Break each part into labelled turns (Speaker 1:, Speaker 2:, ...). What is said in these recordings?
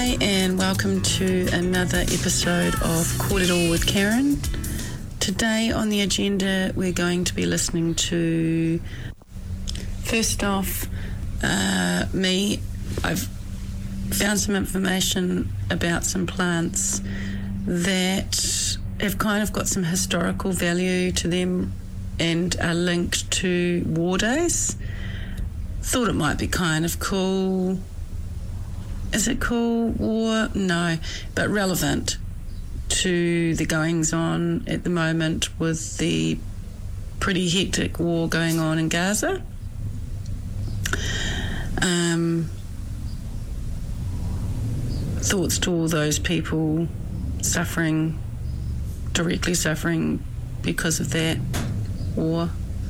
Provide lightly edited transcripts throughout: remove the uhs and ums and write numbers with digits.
Speaker 1: Hi and welcome to another episode of Caught It All with Karen. Today on the agenda we're going to be listening to, first off, me. I've found some information about some plants that have kind of got some historical value to them and are linked to war days. Thought it might be kind of cool. Is it cool? War? No, but relevant to the goings on at the moment with the pretty hectic war going on in Gaza. Thoughts to all those people directly suffering because of that war.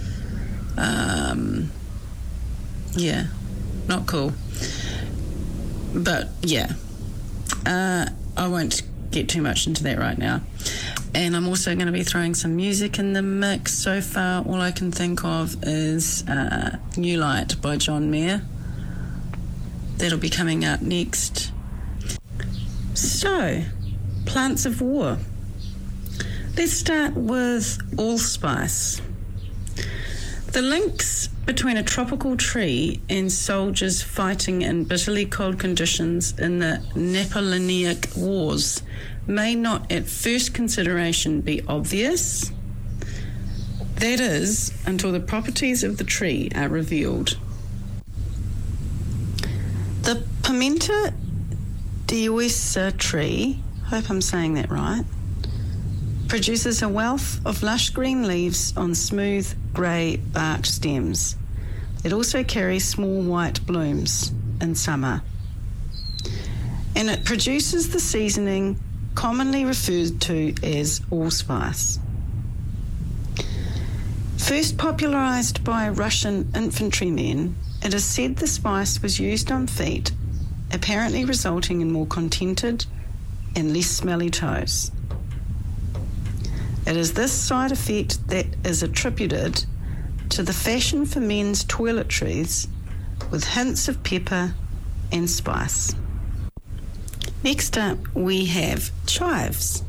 Speaker 1: Yeah, not cool. But yeah, I won't get too much into that right now. And I'm also going to be throwing some music in the mix. So far, all I can think of is New Light by John Mayer. That'll be coming up next. So, plants of war. Let's start with allspice. The links between a tropical tree and soldiers fighting in bitterly cold conditions in the Napoleonic Wars may not at first consideration be obvious. That is, until the properties of the tree are revealed. The Pimenta dioica tree, hope I'm saying that right, produces a wealth of lush green leaves on smooth grey barked stems. It also carries small white blooms in summer. And it produces the seasoning commonly referred to as allspice. First popularised by Russian infantrymen, it is said the spice was used on feet, apparently resulting in more contented and less smelly toes. It is this side effect that is attributed to the fashion for men's toiletries with hints of pepper and spice. Next up, we have chives.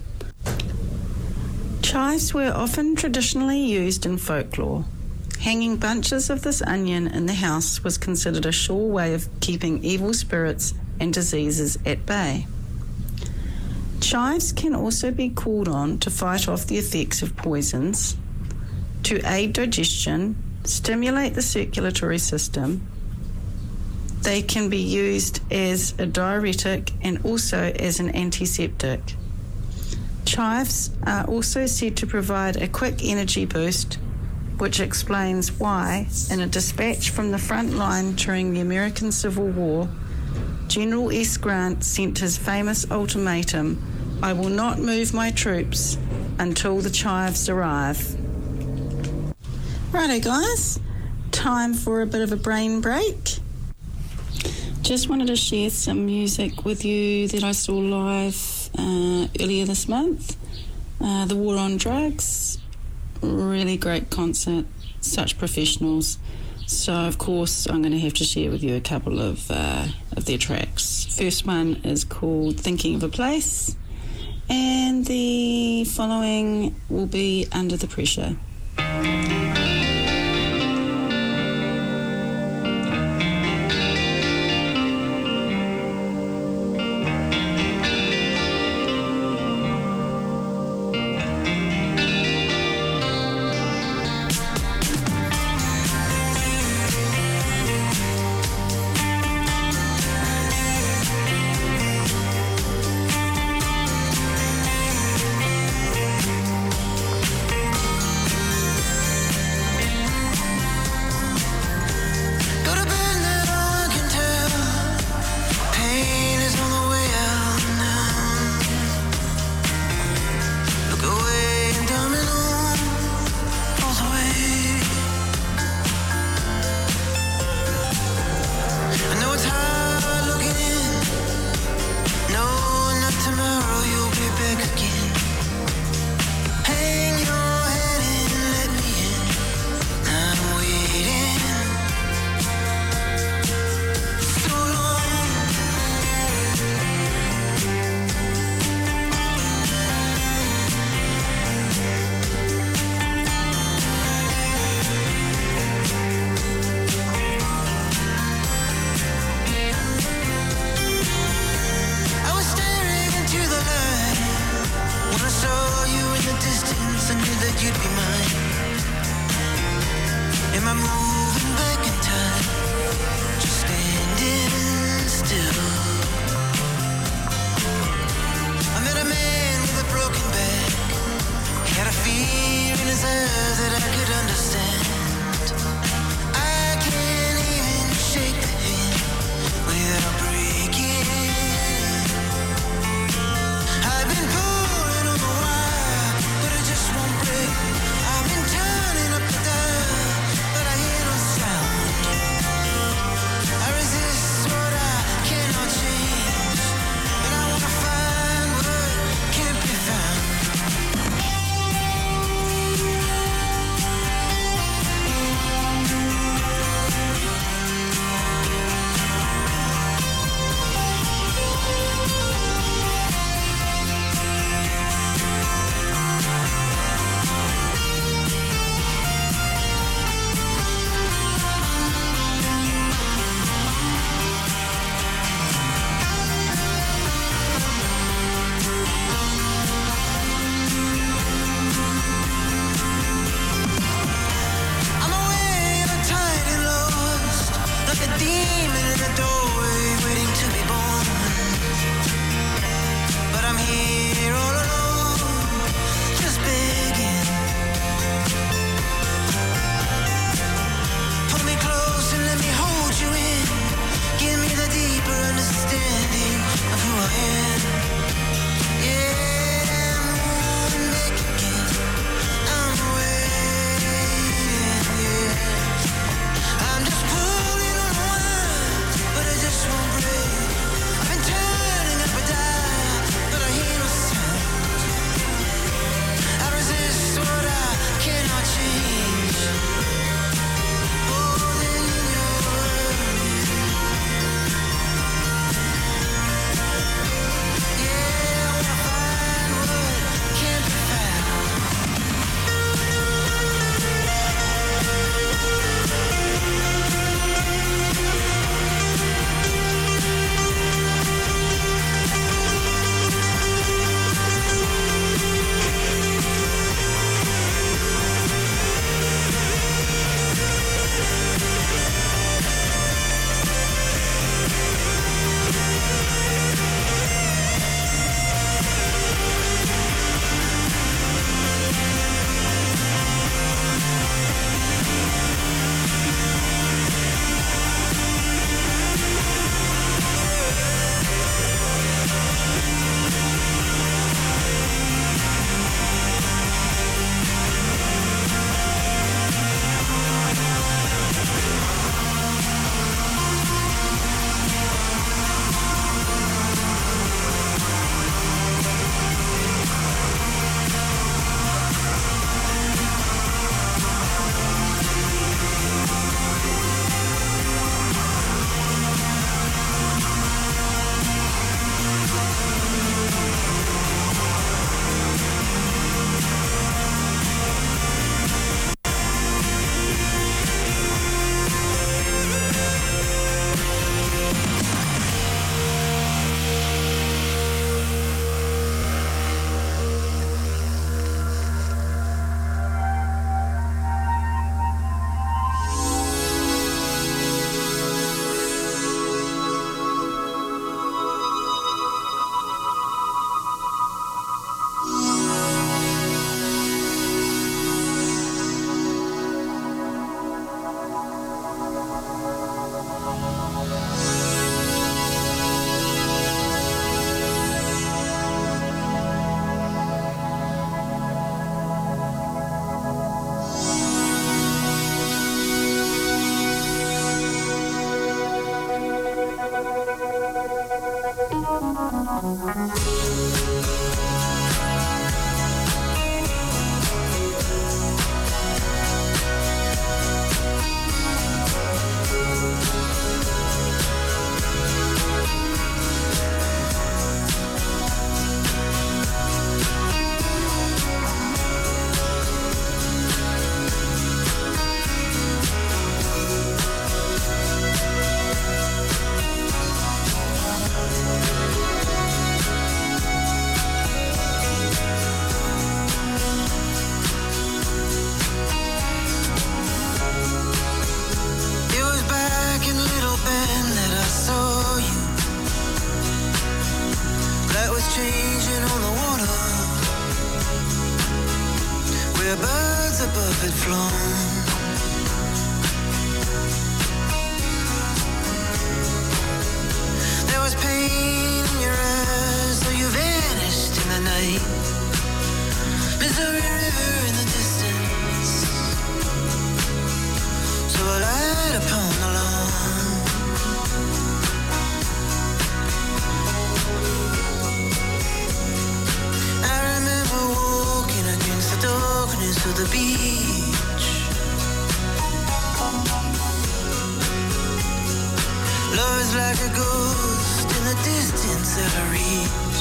Speaker 1: Chives were often traditionally used in folklore. Hanging bunches of this onion in the house was considered a sure way of keeping evil spirits and diseases at bay. Chives can also be called on to fight off the effects of poisons, to aid digestion, stimulate the circulatory system. They can be used as a diuretic and also as an antiseptic. Chives are also said to provide a quick energy boost, which explains why, in a dispatch from the front line during the American Civil War, General S. Grant sent his famous ultimatum, "I will not move my troops until the chives arrive." Righto guys, time for a bit of a brain break. Just wanted to share some music with you that I saw live earlier this month. The War on Drugs, really great concert, such professionals. So of course I'm going to have to share with you a couple of their tracks. First one is called Thinking of a Place, and the following will be Under the Pressure.
Speaker 2: I'm moving back in time, just standing still. I met a man with a broken back. He had a fear in his eyes that I could understand. I can't even shake the hand without breaking. I've been pulling on the wire, but it just won't break. I've been turning up the dial, but I hear no sound. I resist what I cannot change, but I wanna find what can't be found. I'm away and I'm tired and lost, like a demon in a doorway waiting to be born. But I'm here all alone, just begging. Pull me close and let me hold you in. Give me the deeper understanding of who I am. Yeah, I'm moving back again. I'm waiting, yeah. I'm just pulling on a wire, but it just won't break. I've been turning up a dial, but I hear no sound. I resist what I cannot change. More than your word. Yeah, I wanna find what can't be found. above had flown. There was pain in your eyes, though you vanished in the night. Missouri River in the distance, so I lied upon the lawn. I remember walking against the darkness of the beach. Love is like a ghost in the distance out of reach.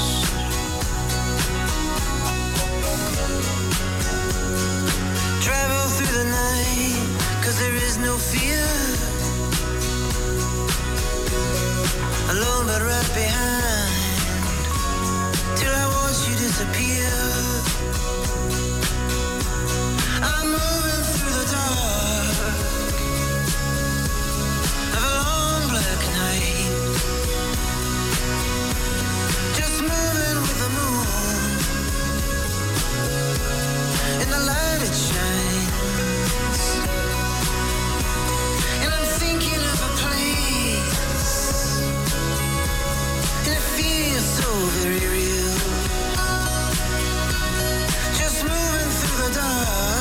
Speaker 2: Travel through the night, 'cause there is no fear. Alone but right behind, till I watch you disappear. I'm moving through the dark of a long black night, just moving with the moon. In the light it shines, and I'm thinking of a place, and it feels so very real. Just moving through the dark.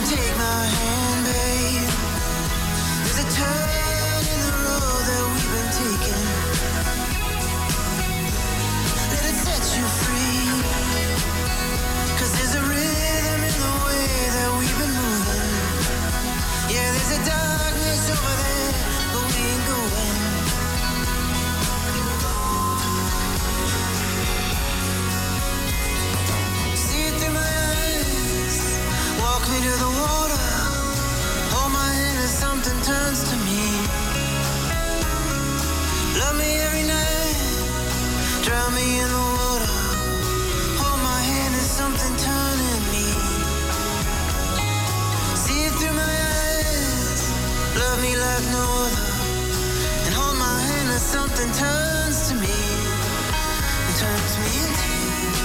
Speaker 2: take my hand, babe. There's a turn in the road that we've been taking. Let it set you free. 'Cause there's a rhythm in the way that we've been moving. Yeah, there's a darkness over there, but we ain't going. See it through my eyes. Walk me to the water. Hold my hand as something turns to me. Love me every night. Drown me in the water. Hold my hand as something turning me. See it through my eyes. Love me like no other. And hold my hand as something turns to me. And turns me into you.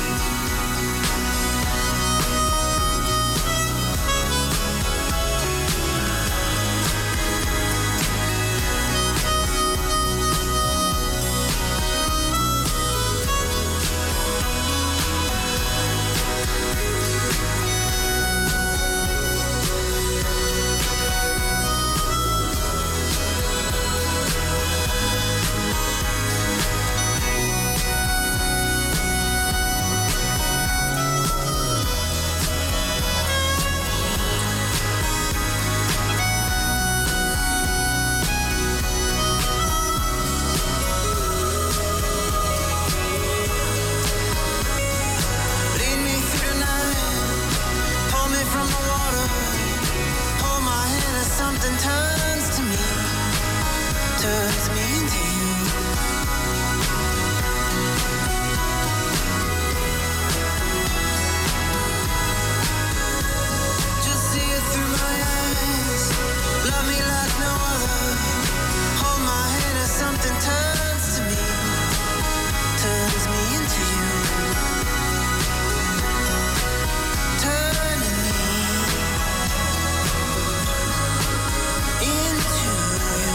Speaker 2: Lead me through the night. Pull me from the water. Hold my hand as something turns to me. Turns me into you. Just see it through my eyes. Love me like no other. Hold my hand as something turns to me. Turns me into you. Turning me into you.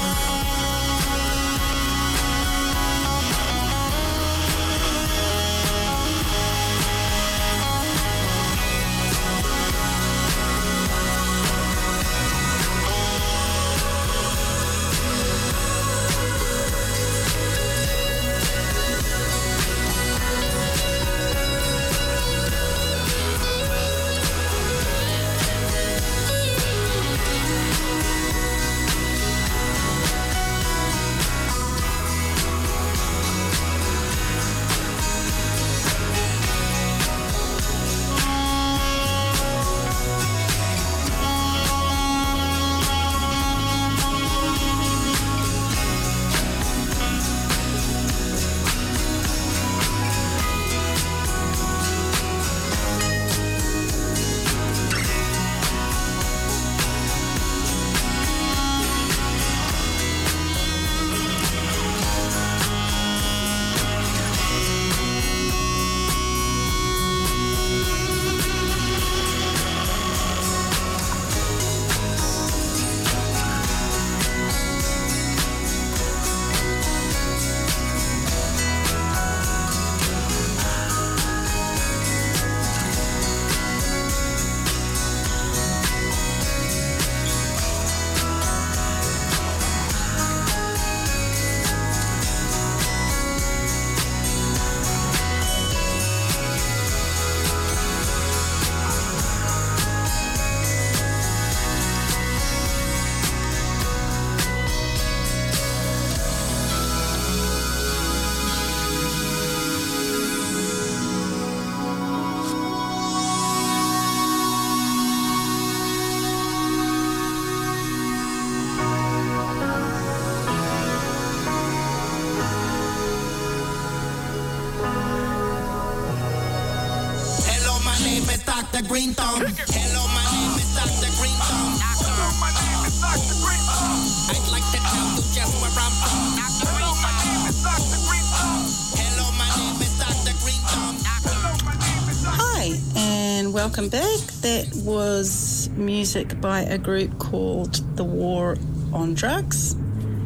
Speaker 3: Dr. Green Thumb. Hello, my name is Dr. Green Thumb. Hello, my name is Dr. Green Thumb. I'd like to tell you just where I'm from. Hello, my name is Dr. Green Thumb. Hello, my name is Dr. Green Thumb. Hello, my name is Dr.
Speaker 1: Hi, and welcome back. That was music by a group called The War on Drugs.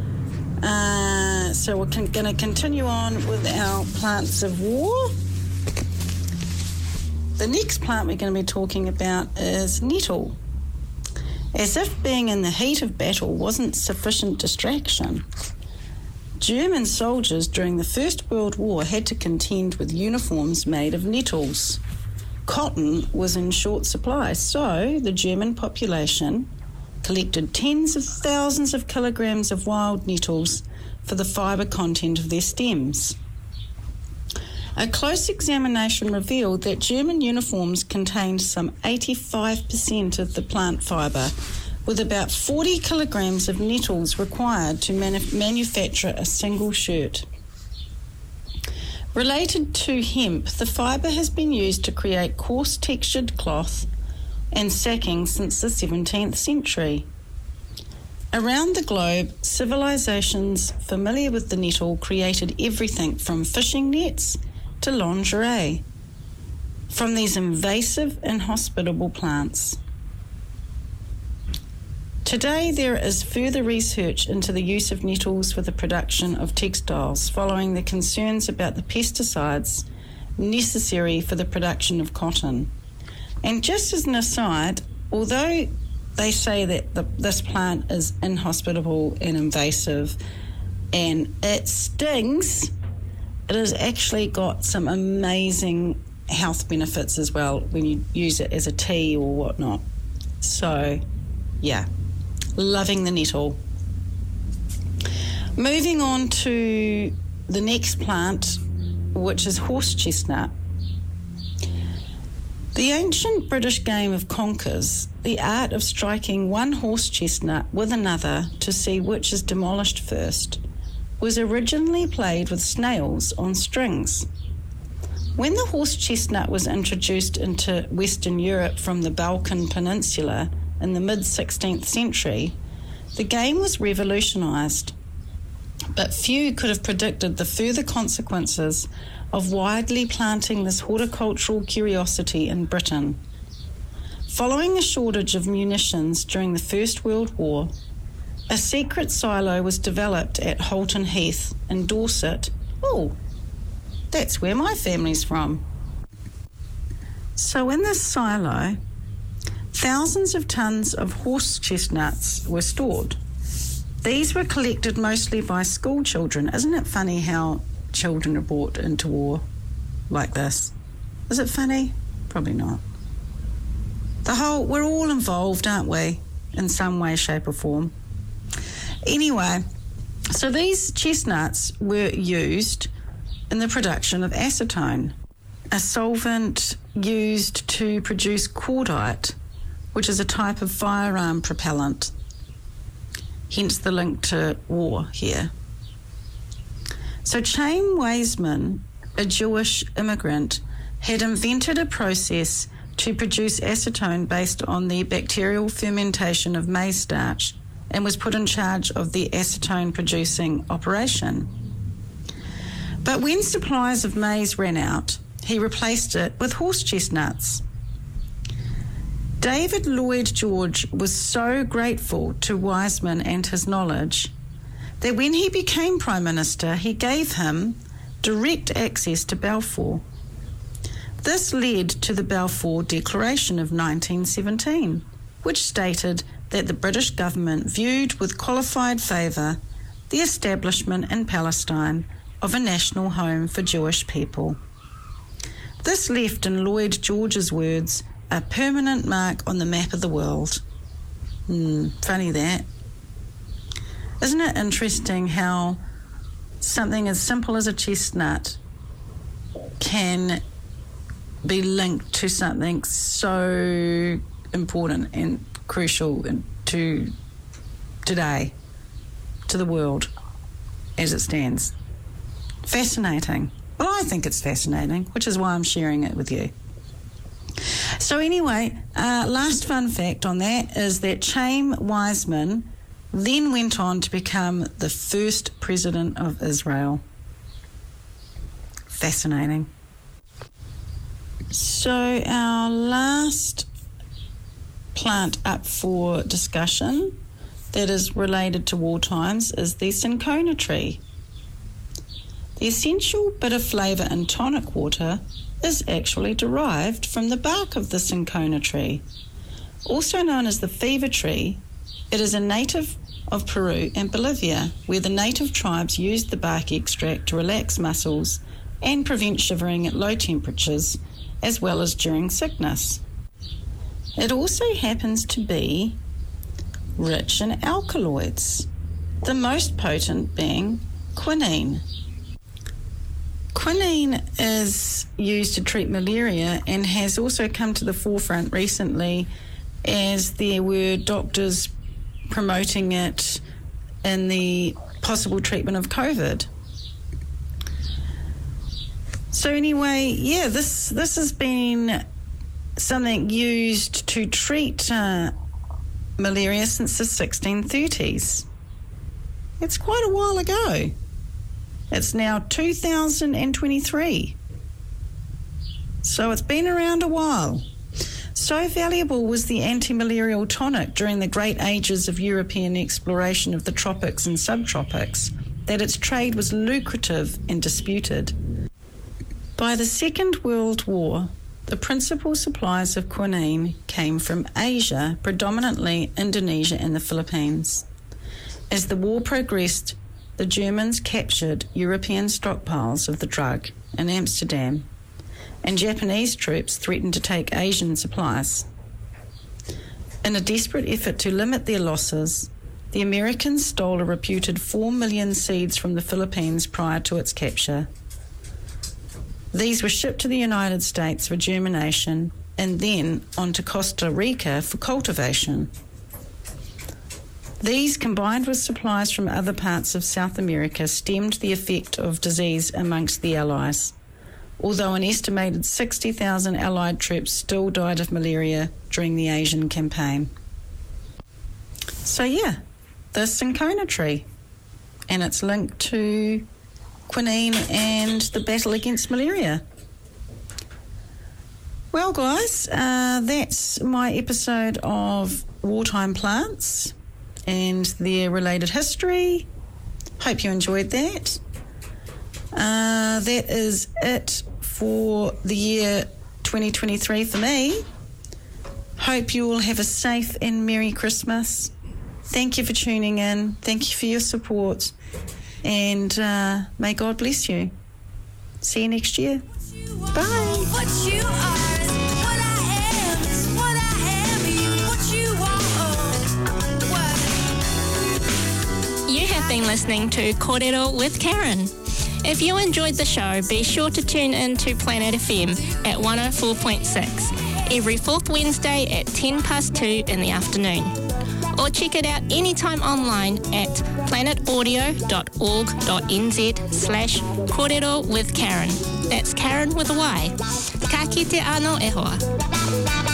Speaker 1: So we're going to continue on with our plants of war. The next plant we're going to be talking about is nettle. As if being in the heat of battle wasn't sufficient distraction, German soldiers during the First World War had to contend with uniforms made of nettles. Cotton was in short supply, so the German population collected tens of thousands of kilograms of wild nettles for the fibre content of their stems. A close examination revealed that German uniforms contained some 85% of the plant fibre, with about 40 kilograms of nettles required to manufacture a single shirt. Related to hemp, the fibre has been used to create coarse textured cloth and sacking since the 17th century. Around the globe, civilizations familiar with the nettle created everything from fishing nets to lingerie from these invasive, inhospitable plants. Today, there is further research into the use of nettles for the production of textiles, following the concerns about the pesticides necessary for the production of cotton. And just as an aside, although they say that this plant is inhospitable and invasive and it stings, it has actually got some amazing health benefits as well when you use it as a tea or whatnot. So, yeah, loving the nettle. Moving on to the next plant, which is horse chestnut. The ancient British game of conkers, the art of striking one horse chestnut with another to see which is demolished first, was originally played with snails on strings. When the horse chestnut was introduced into Western Europe from the Balkan Peninsula in the mid-16th century, the game was revolutionised. But few could have predicted the further consequences of widely planting this horticultural curiosity in Britain. Following a shortage of munitions during the First World War, a secret silo was developed at Holton Heath in Dorset. Oh, that's where my family's from. So in this silo, thousands of tons of horse chestnuts were stored. These were collected mostly by school children. Isn't it funny how children are brought into war like this? Is it funny? Probably not. We're all involved, aren't we? In some way, shape or form. Anyway, so these chestnuts were used in the production of acetone, a solvent used to produce cordite, which is a type of firearm propellant. Hence the link to war here. So Chaim Weizmann, a Jewish immigrant, had invented a process to produce acetone based on the bacterial fermentation of maize starch and was put in charge of the acetone producing operation. But when supplies of maize ran out, he replaced it with horse chestnuts. David Lloyd George was so grateful to Weizmann and his knowledge that when he became Prime Minister, he gave him direct access to Balfour. This led to the Balfour Declaration of 1917, which stated that the British government viewed with qualified favour the establishment in Palestine of a national home for Jewish people. This left, in Lloyd George's words, a permanent mark on the map of the world. Funny that. Isn't it interesting how something as simple as a chestnut can be linked to something so important and crucial to today, to the world as it stands? Fascinating. Well, I think it's fascinating, which is why I'm sharing it with you. So anyway, last fun fact on that is that Chaim Weizmann then went on to become the first president of Israel. Fascinating. So our last plant up for discussion that is related to war times is the cinchona tree. The essential bitter flavour in tonic water is actually derived from the bark of the cinchona tree, Also known as the fever tree, it is a native of Peru and Bolivia, where the native tribes used the bark extract to relax muscles and prevent shivering at low temperatures, as well as during sickness. It also happens to be rich in alkaloids, the most potent being quinine. Quinine is used to treat malaria and has also come to the forefront recently as there were doctors promoting it in the possible treatment of COVID. So anyway, yeah, this has been something used to treat malaria since the 1630s. It's quite a while ago. It's now 2023. So it's been around a while. So valuable was the anti-malarial tonic during the great ages of European exploration of the tropics and subtropics that its trade was lucrative and disputed. By the Second World War, the principal supplies of quinine came from Asia, predominantly Indonesia and the Philippines. As the war progressed, the Germans captured European stockpiles of the drug in Amsterdam, and Japanese troops threatened to take Asian supplies. In a desperate effort to limit their losses, the Americans stole a reputed 4 million seeds from the Philippines prior to its capture. These were shipped to the United States for germination and then on to Costa Rica for cultivation. These, combined with supplies from other parts of South America, stemmed the effect of disease amongst the Allies, although an estimated 60,000 Allied troops still died of malaria during the Asian campaign. So yeah, the cinchona tree, and it's linked to quinine and the battle against malaria. Well, guys, that's my episode of Wartime Plants and their related history. Hope you enjoyed that. That is it for the year 2023 for me. Hope you all have a safe and Merry Christmas. Thank you for tuning in. Thank you for your support. And may God bless you. See you next year. Bye.
Speaker 4: What you are is what I am, is what I am, what you are.
Speaker 5: You have been listening to Kōrero with Karen. If you enjoyed the show, be sure to tune in to Planet FM at 104.6 every fourth Wednesday at 2:10 in the afternoon. Or check it out anytime online at planetaudio.org.nz/Kōrero with Karen. That's Karen with a Y. Ka kite anō e hoa.